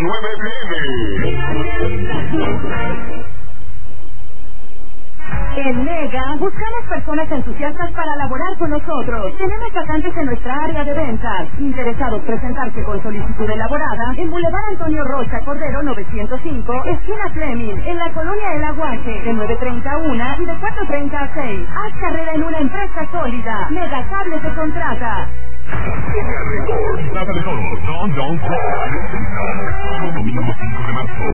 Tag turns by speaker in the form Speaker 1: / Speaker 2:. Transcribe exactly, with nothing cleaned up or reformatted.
Speaker 1: nueve P M.
Speaker 2: En Mega, buscamos personas entusiastas para laborar con nosotros. Tenemos vacantes en nuestra área de ventas. Interesados presentarse con solicitud elaborada en Boulevard Antonio Rocha Cordero novecientos cinco, esquina Fleming, en la colonia El Aguaje, de nueve treinta a una y de cuatro treinta a seis. Haz carrera en una empresa sólida. Mega Cables te contrata.
Speaker 1: Trata de todo. Don't, don't cry. Domingo cinco de marzo.